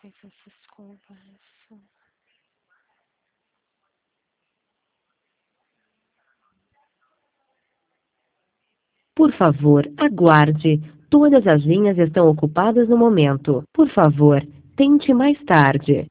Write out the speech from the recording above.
Peço desculpas. Por favor, aguarde. Todas as linhas estão ocupadas no momento. Por favor, tente mais tarde.